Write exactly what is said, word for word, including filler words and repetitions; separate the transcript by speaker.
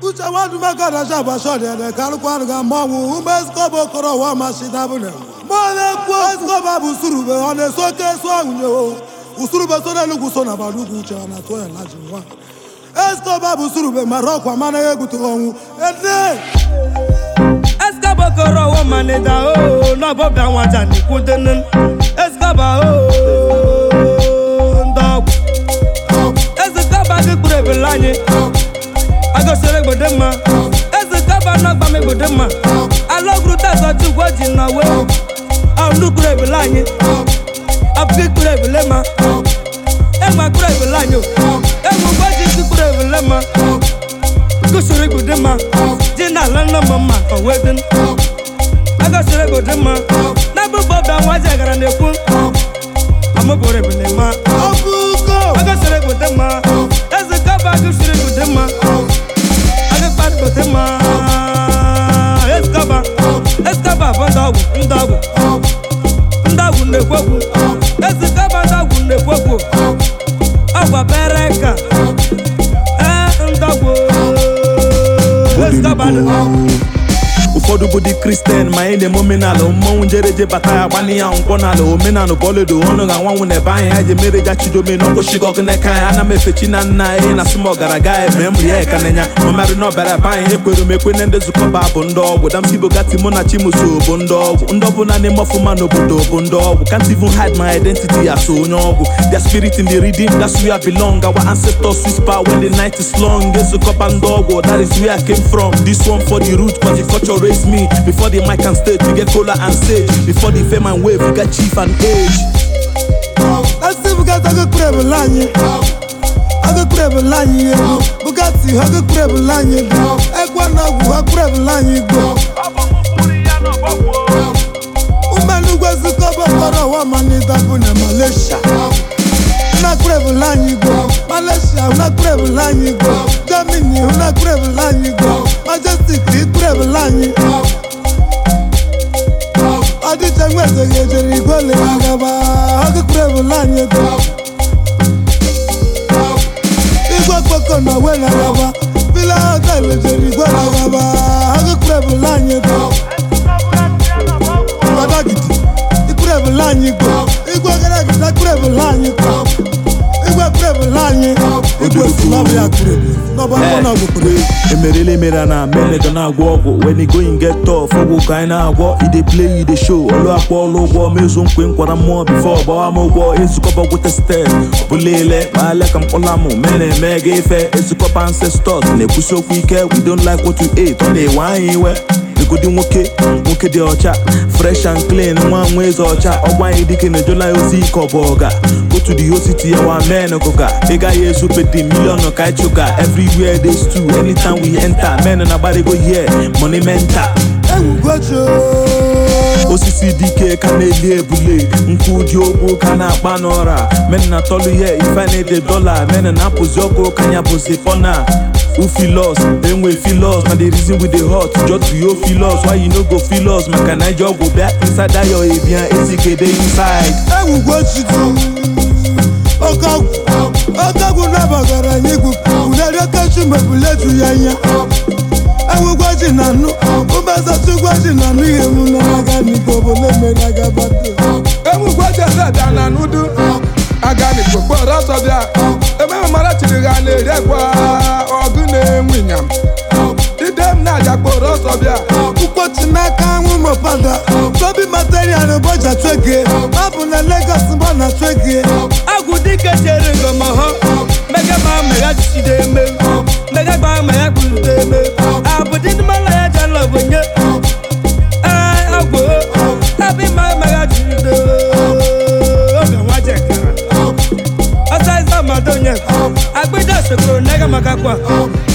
Speaker 1: Kucha wadu magara jaba shode de kalkwanu ga mawu umesko bokoro wa mashidabune. Mole kwa esko babu surube one soke so unyo. Usurube so na lugu so na balugu cha na to ya lajinwa. Esko babu surube marokwa mana yegutu onwu. Ede
Speaker 2: Esko bokoro wa maneda o na bobia waja ni kudenen. Esko ba o ndog. Esko ba ke kurebelanye. Ago sere gbodema eze kaba na gba me gbodema alogru ta so ti gwoji na we awlu kure belanyi api kure belema ema kure belanyo emu gwoji ti kure belema go sere gbodema jina lana mama kan wedin ago sere gbodema na bu boba waje gara ne kun amo kure belema abuko ago sere gbodema eze kaba go sere gbodema Tema Escaba Escaba bandagu ndagu ndagu nekweku Escaba ndagu nekweku Agwa bereka eh ndagu Escaba
Speaker 3: ụfọdụ bụ dị Christian ma ị na-eme omenala mmọnwụ njereje bata ya gbani ya nkwọ n'ala omenala bọledo ọnụ ga nwanwụ n'ebe anyị ha ji mere ja chidome n'ọkpụchigọgụ n'aka ya ana m efechi na nna anyị na sị m ọgaraga eme mri ya ekanenya mamarị n'ọbara ebe anyị ekwere m ekwe na ndị nzukọba bụ ndị ọgwụ damsi bogati mụ na chimuso bụ ndị ọgwụ ndị ọbụla na-eme ọfụma n'obodo bụ ndị ọgwụ can't even hide my identity as onye ọgwụ their spirit in the reading that's where I belong our ancestors whisper when the night is long ezukọba ndị ọgwụ that is where I came from this one for the root cause the culture raised me before the mic and stage we get cola and sage before the fame and wave we get chief and age
Speaker 1: Asi Bugatti aga kurebe lanye aga kurebe lanye Bugatti aga kurebe lanye Ekwa na gu aga kurebe lanye go Umelu gwezi kobo koro wa manida bune Malaysia Una kurebe lanye go Malaysia una kurebe lanye go Germany una kurebe lanye go Majestic kurebe lanye Adi changweze gejeri gole agaba Aga kurebe lanye go Igwa koko na wena agaba Bila hotel gejeri gole agaba Aga kurebe lanye go Igwa giti Ikurebe lanye go Igwa gara gita kurebe lanye go Igwa kurebe lanye Igwa sinabu ya kurebe Nobody wanna go kurebe
Speaker 3: emerele mere na mele do na agwọ ọgwụ when you go and get tough ọgwụ ka anyị na-agwọ i dey play you dey show ọlụ akpọ ọlụ ụgwọ mezu nkwe nkwara mmụọ before ọgbawa m ụgwọ ezukọba gwute step ọbụlele ma ale ka mkpọla mụ me na-eme ga ife ezukọba ancestors na-ekwusi okwu ike we don't like what you ate ọ na-ewe anyị iwe egodi nwoke nwoke dị ọcha fresh and clean nwa nwa eze ọcha ọgwa anyị dike na ejola ozi ike ọbụ ọga go to the city ya wa men kụka ị gaghị ezupe dị million ka ịchụka everywhere they stew anytime we enter men na gbarigo here money mental osisi dike ka na-eli ebule nkwu dị ogwu ka na-akpa n'ọra men na tọlụ ihe ife na-ede dọla men na-apụzi ọkụ ka nya bụzi fọna who feel us, then we feel us. Now the reason we the hot, just to you feel us. Why you no go feel us? Man, can I just go back inside that your avian? Is it get inside?
Speaker 1: I will watch you do. Okay, okay, we never got a nigga. We never catch him, but we let you yanya. I will watch it now. Who must have to watch it now? Me, I'm not gonna go, but let me like a bad.
Speaker 4: I will watch that down and would do. I got it for what else of that. I remember my children got it. William, the damn Naja Boros of ya.
Speaker 1: Who put in my car with my father? Toby material and budget tricky. Up on the Lagos and Bana tricky.
Speaker 2: I would think a sharing of my home. Mega Mam, Mega Chide, Mega Bam, Mega Kude. I put in my life and love when you. I will. Happy my Mega Chide. I say, I'm a donya. I put us to go, Naga Macaqua.